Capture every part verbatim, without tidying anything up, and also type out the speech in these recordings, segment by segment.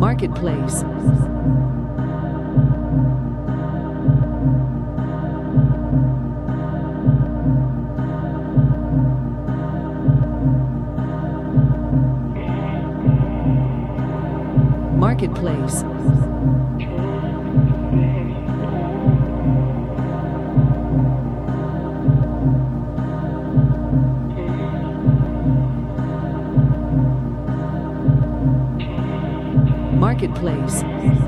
Marketplace. Marketplace. Marketplace.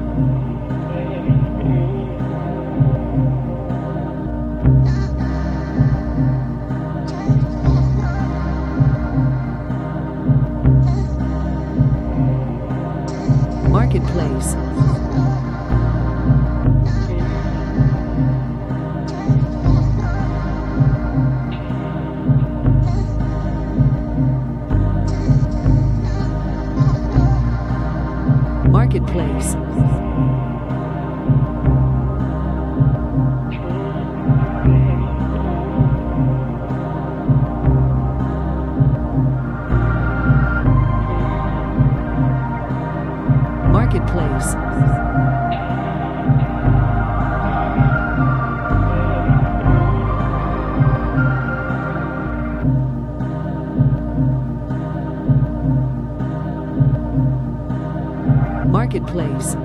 Marketplace. Marketplace. Marketplace. Marketplace.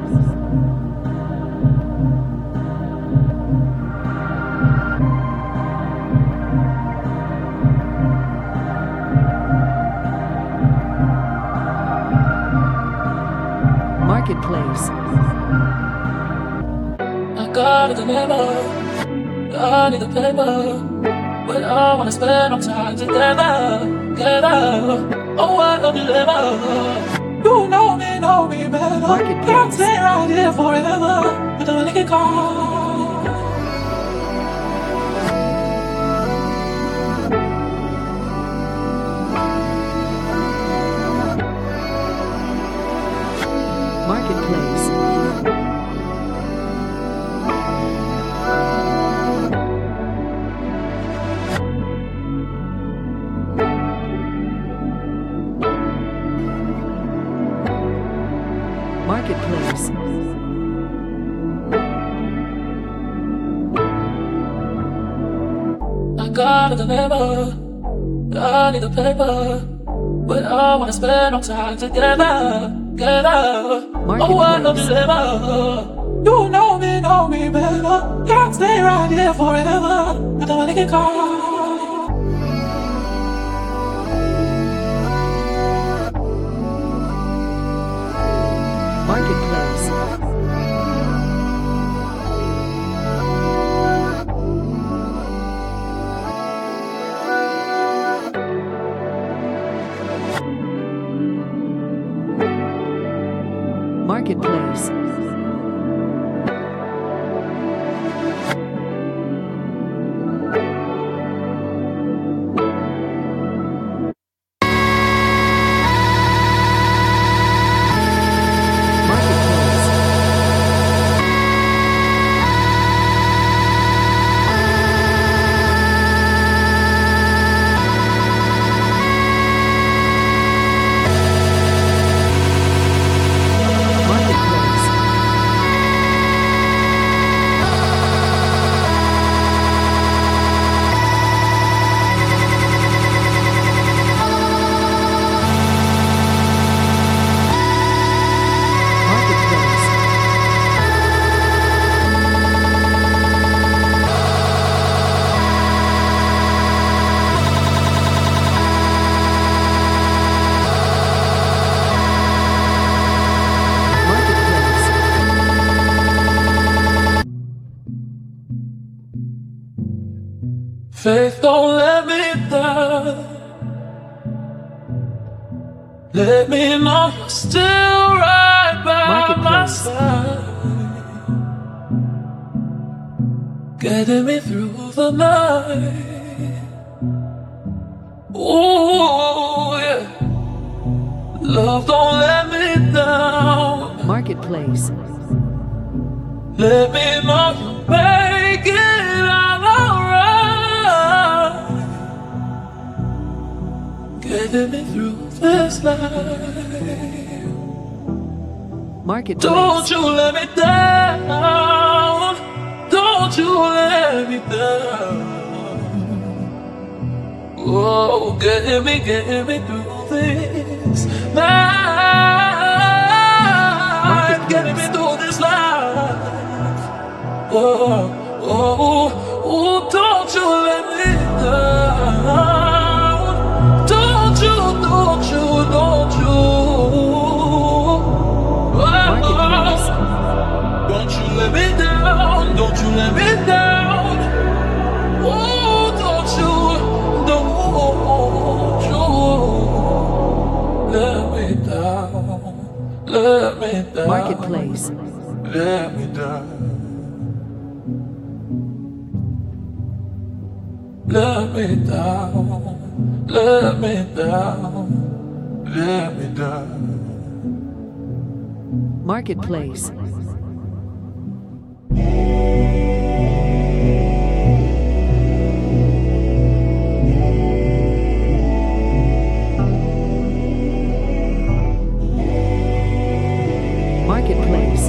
Marketplace. I got the memo, I need the paper, but I wanna spend our time together, together. Oh, what a dilemma. You know me, know me better. Can't stay right here forever, but the money can call. Marketplace. Marketplace. I got the memo, I need the paper, but I wanna spend our time together, together. Oh, what a dilemma. You know me, know me better. Can't stay right here forever, but the money can call. Marketplace. Marketplace. Faith, don't let me down. Let me know you're still right by my side, getting me through the night. Ooh, yeah. Love, don't let me down. Marketplace. Let me know you make it out alright, getting me through this life. Marketplace. you let me down. Don't you let me down. Oh, get me, get me through this night. Get me through this life. Oh, oh, oh, don't you let me down. Don't you, don't you, don't you. Marketplace. Don't you let me down, don't you let me down. Oh, don't you, don't you let me down, let me down. Marketplace. Let me down. Let me down, let me down, let me down. Marketplace. Marketplace.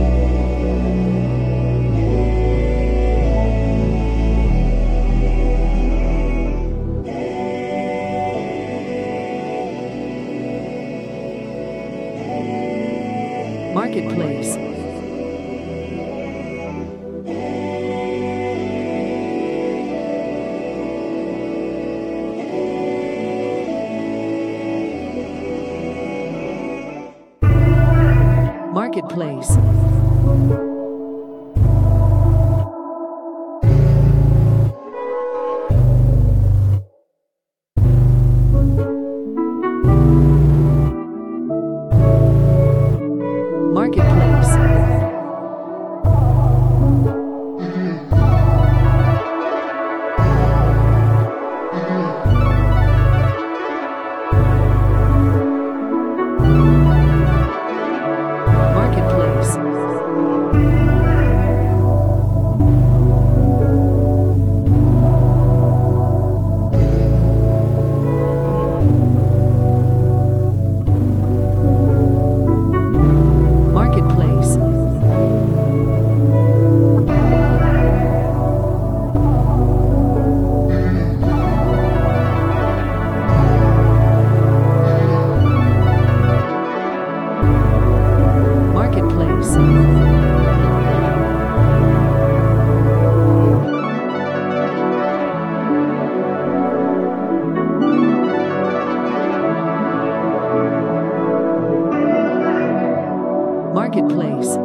Marketplace. Marketplace. Marketplace. Marketplace. Marketplace. Marketplace. Marketplace.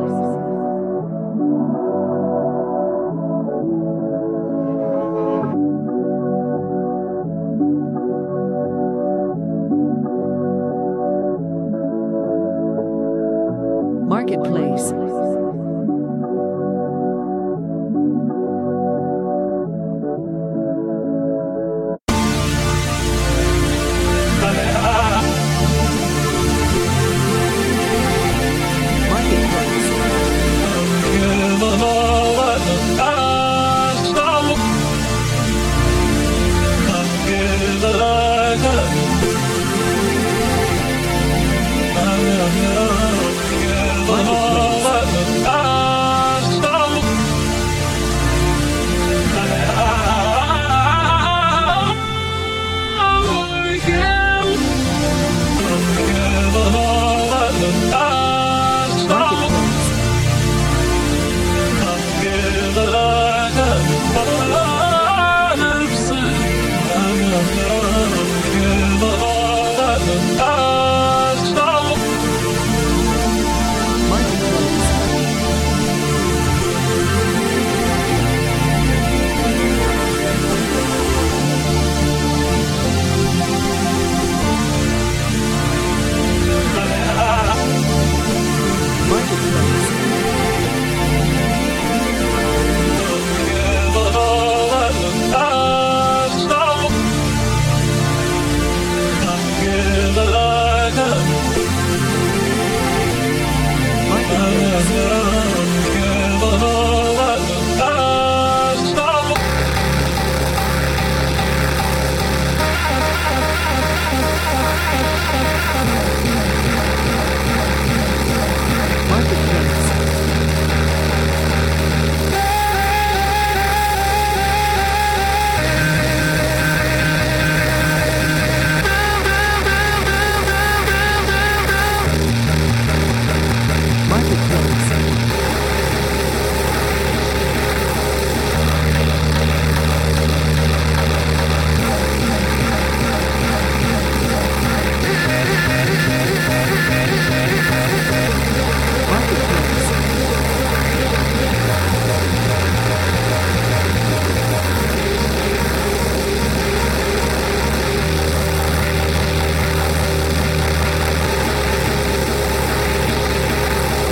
Marketplace. Marketplace.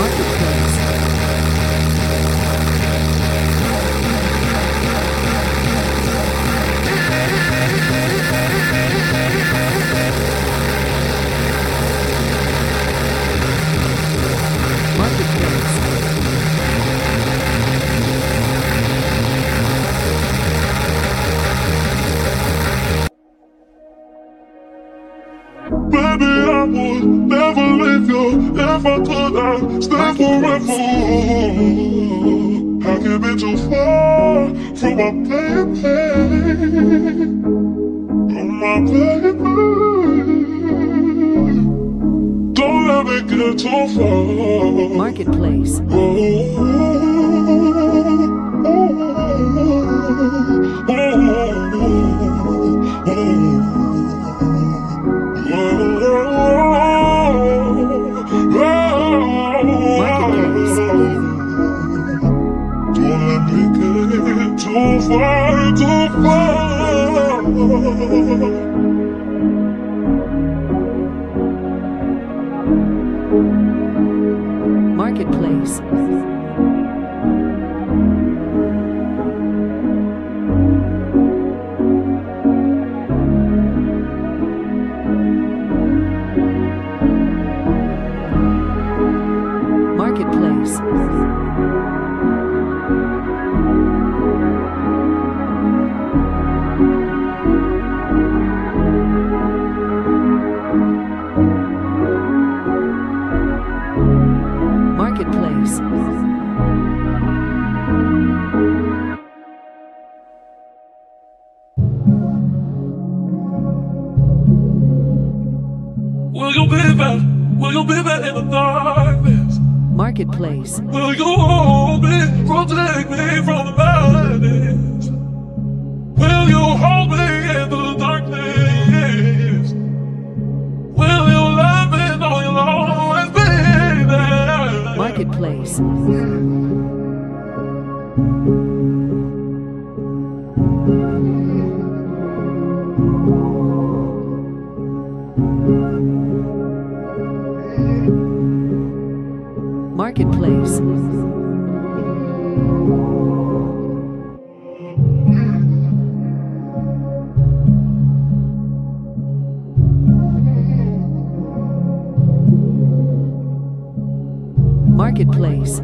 Baby, I would never leave you if I could. I'd stay forever. I can't be too far from my baby, from my baby. Don't let me get too far. Marketplace. Oh, oh, oh, oh, oh. Don't let me get too far, too far. Marketplace. Marketplace. Marketplace. Will you be back? Will you be back in the darkness? Marketplace. Will you hold me, protect me from the madness? Will you hold me in the darkness? Will you let me know you'll always be there? Marketplace. Marketplace. Marketplace.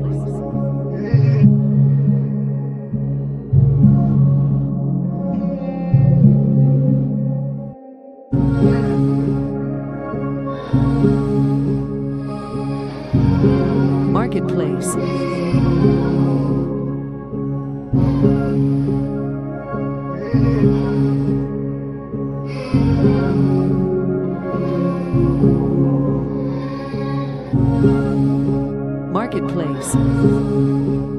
Marketplace. Marketplace.